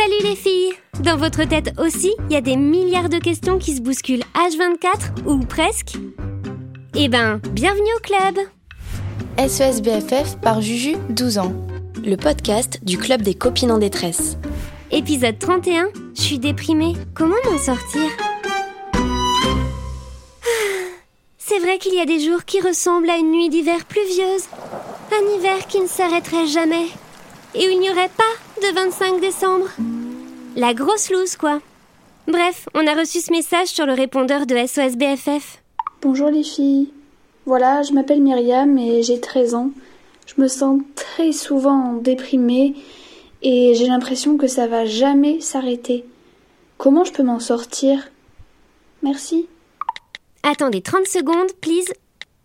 Salut les filles! Dans votre tête aussi, il y a des milliards de questions qui se bousculent H24, ou presque. Eh ben, bienvenue au club! SOS BFF par Juju, 12 ans. Le podcast du club des copines en détresse. Épisode 31, je suis déprimée, comment m'en sortir? C'est vrai qu'il y a des jours qui ressemblent à une nuit d'hiver pluvieuse. Un hiver qui ne s'arrêterait jamais. Et où il n'y aurait pas de 25 décembre. La grosse loose, quoi. Bref, on a reçu ce message sur le répondeur de SOS BFF. Bonjour les filles. Voilà, je m'appelle Myriam et j'ai 13 ans. Je me sens très souvent déprimée et j'ai l'impression que ça va jamais s'arrêter. Comment je peux m'en sortir? Merci. Attendez 30 secondes, please.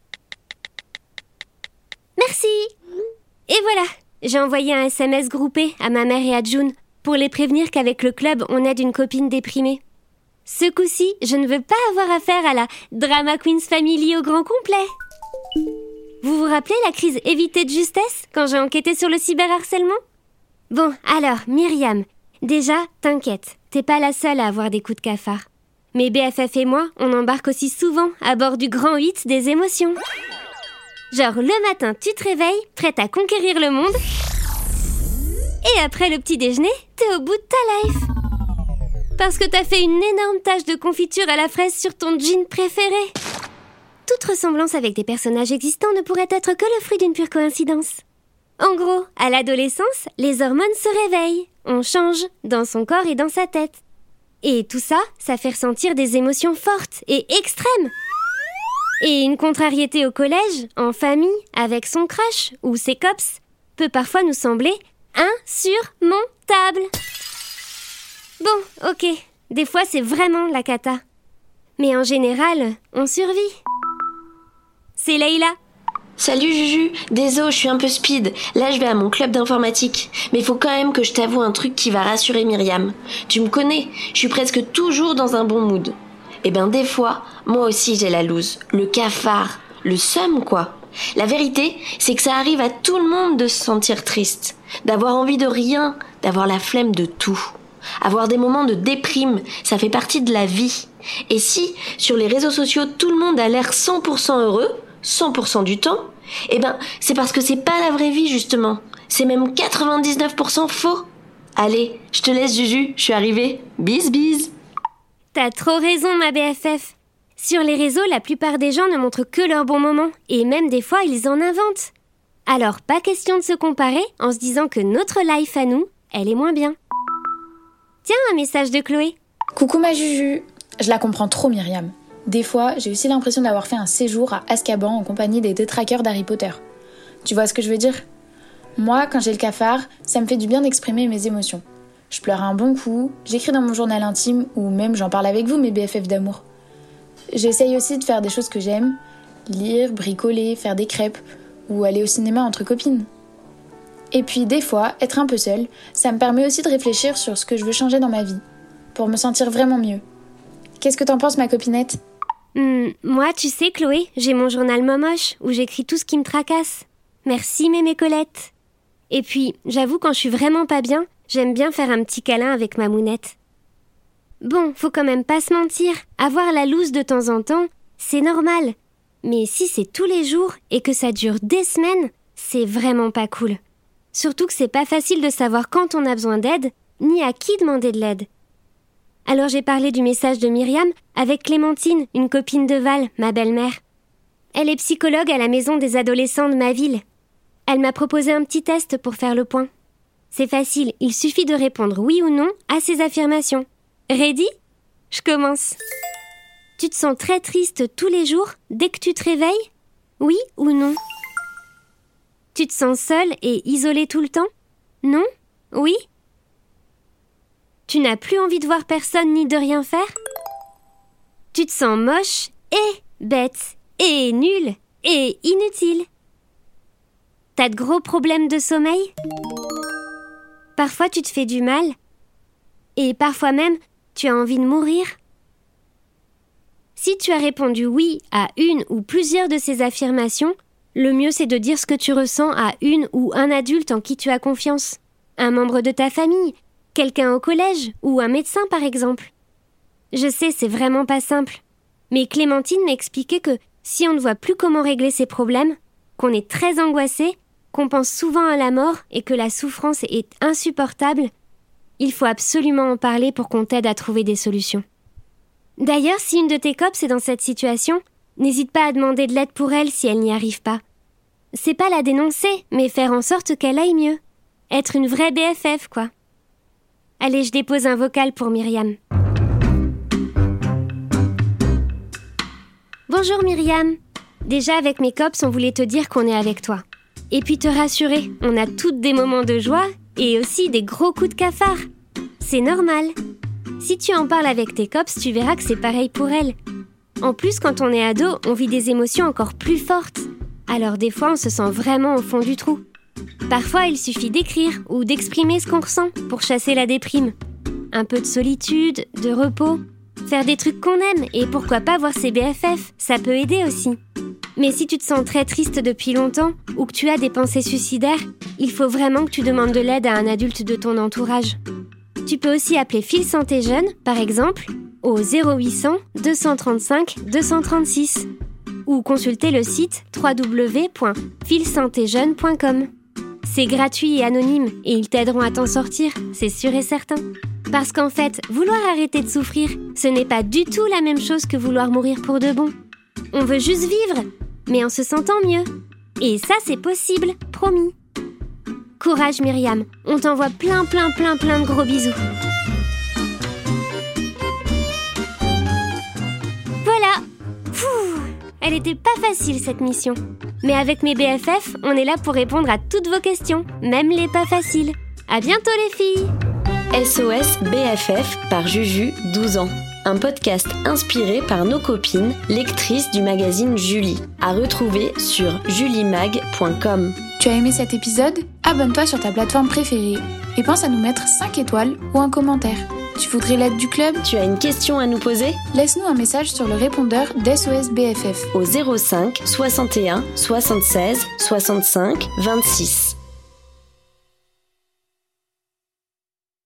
Merci. Et voilà, j'ai envoyé un SMS groupé à ma mère et à June pour les prévenir qu'avec le club, on aide une copine déprimée. Ce coup-ci, je ne veux pas avoir affaire à la Drama Queens Family au grand complet. Vous vous rappelez la crise évitée de justesse quand j'ai enquêté sur le cyberharcèlement? Bon, alors, Myriam, déjà, t'inquiète, t'es pas la seule à avoir des coups de cafard. Mais BFF et moi, on embarque aussi souvent à bord du grand 8 des émotions. Genre, le matin, tu te réveilles, prête à conquérir le monde. Et après le petit déjeuner, t'es au bout de ta life. Parce que t'as fait une énorme tache de confiture à la fraise sur ton jean préféré. Toute ressemblance avec des personnages existants ne pourrait être que le fruit d'une pure coïncidence. En gros, à l'adolescence, les hormones se réveillent. On change dans son corps et dans sa tête. Et tout ça, ça fait ressentir des émotions fortes et extrêmes. Et une contrariété au collège, en famille, avec son crush ou ses cops, peut parfois nous sembler insurmontable. Bon, ok, des fois c'est vraiment la cata. Mais en général, on survit. C'est Leïla. Salut Juju, désolé, je suis un peu speed. Là, je vais à mon club d'informatique. Mais il faut quand même que je t'avoue un truc qui va rassurer Myriam. Tu me connais, je suis presque toujours dans un bon mood. Eh ben des fois, moi aussi j'ai la loose, le cafard, le seum quoi. La vérité, c'est que ça arrive à tout le monde de se sentir triste, d'avoir envie de rien, d'avoir la flemme de tout. Avoir des moments de déprime, ça fait partie de la vie. Et si, sur les réseaux sociaux, tout le monde a l'air 100% heureux, 100% du temps, eh ben, c'est parce que c'est pas la vraie vie, justement. C'est même 99% faux. Allez, je te laisse, Juju, je suis arrivée. Bis, bis. T'as trop raison, ma BFF. Sur les réseaux, la plupart des gens ne montrent que leurs bons moments, et même des fois, ils en inventent. Alors, pas question de se comparer en se disant que notre life à nous, elle est moins bien. Tiens, un message de Chloé. Coucou ma Juju. Je la comprends trop, Myriam. Des fois, j'ai aussi l'impression d'avoir fait un séjour à Azkaban en compagnie des détraqueurs d'Harry Potter. Tu vois ce que je veux dire? Moi, quand j'ai le cafard, ça me fait du bien d'exprimer mes émotions. Je pleure un bon coup, j'écris dans mon journal intime ou même j'en parle avec vous, mes BFF d'amour. J'essaye aussi de faire des choses que j'aime, lire, bricoler, faire des crêpes ou aller au cinéma entre copines. Et puis des fois, être un peu seule, ça me permet aussi de réfléchir sur ce que je veux changer dans ma vie, pour me sentir vraiment mieux. Qu'est-ce que t'en penses, ma copinette? Moi, tu sais, Chloé, j'ai mon journal momoche où j'écris tout ce qui me tracasse. Merci, mémé Colette. Et puis, j'avoue, quand je suis vraiment pas bien, j'aime bien faire un petit câlin avec ma mounette. Bon, faut quand même pas se mentir, avoir la loose de temps en temps, c'est normal. Mais si c'est tous les jours et que ça dure des semaines, c'est vraiment pas cool. Surtout que c'est pas facile de savoir quand on a besoin d'aide, ni à qui demander de l'aide. Alors j'ai parlé du message de Myriam avec Clémentine, une copine de Val, ma belle-mère. Elle est psychologue à la maison des adolescents de ma ville. Elle m'a proposé un petit test pour faire le point. C'est facile, il suffit de répondre oui ou non à ces affirmations. Ready? Je commence. Tu te sens très triste tous les jours dès que tu te réveilles? Oui ou non? Tu te sens seule et isolée tout le temps? Non? Oui? Tu n'as plus envie de voir personne ni de rien faire? Tu te sens moche et bête et nulle et inutile? T'as de gros problèmes de sommeil? Parfois tu te fais du mal? Et parfois même, tu as envie de mourir? Si tu as répondu oui à une ou plusieurs de ces affirmations, le mieux c'est de dire ce que tu ressens à une ou un adulte en qui tu as confiance. Un membre de ta famille, Quelqu'un au collège ou un médecin par exemple. Je sais, c'est vraiment pas simple. Mais Clémentine m'expliquait que si on ne voit plus comment régler ses problèmes, qu'on est très angoissé, qu'on pense souvent à la mort et que la souffrance est insupportable, il faut absolument en parler pour qu'on t'aide à trouver des solutions. D'ailleurs, si une de tes copses est dans cette situation, n'hésite pas à demander de l'aide pour elle si elle n'y arrive pas. C'est pas la dénoncer, mais faire en sorte qu'elle aille mieux. Être une vraie BFF, quoi. Allez, je dépose un vocal pour Myriam. Bonjour Myriam. Déjà avec mes cops, on voulait te dire qu'on est avec toi. Et puis te rassurer, on a toutes des moments de joie et aussi des gros coups de cafard. C'est normal. Si tu en parles avec tes cops, tu verras que c'est pareil pour elles. En plus, quand on est ado, on vit des émotions encore plus fortes. Alors des fois, on se sent vraiment au fond du trou. Parfois, il suffit d'écrire ou d'exprimer ce qu'on ressent pour chasser la déprime. Un peu de solitude, de repos, faire des trucs qu'on aime et pourquoi pas voir ses BFF, ça peut aider aussi. Mais si tu te sens très triste depuis longtemps ou que tu as des pensées suicidaires, il faut vraiment que tu demandes de l'aide à un adulte de ton entourage. Tu peux aussi appeler Fil Santé Jeune, par exemple, au 0800 235 236 ou consulter le site www.filsantéjeune.com. C'est gratuit et anonyme et ils t'aideront à t'en sortir, c'est sûr et certain. Parce qu'en fait, vouloir arrêter de souffrir, ce n'est pas du tout la même chose que vouloir mourir pour de bon. On veut juste vivre, mais en se sentant mieux. Et ça, c'est possible, promis. Courage Myriam, on t'envoie plein de gros bisous. Voilà. Elle était pas facile cette mission. Mais avec mes BFF, on est là pour répondre à toutes vos questions, même les pas faciles. À bientôt les filles. SOS BFF par Juju, 12 ans. Un podcast inspiré par nos copines, lectrices du magazine Julie. À retrouver sur julimag.com. Tu as aimé cet épisode ? Abonne-toi sur ta plateforme préférée et pense à nous mettre 5 étoiles ou un commentaire. Tu voudrais l'aide du club ? Tu as une question à nous poser ? Laisse-nous un message sur le répondeur d'SOS BFF au 05 61 76 65 26.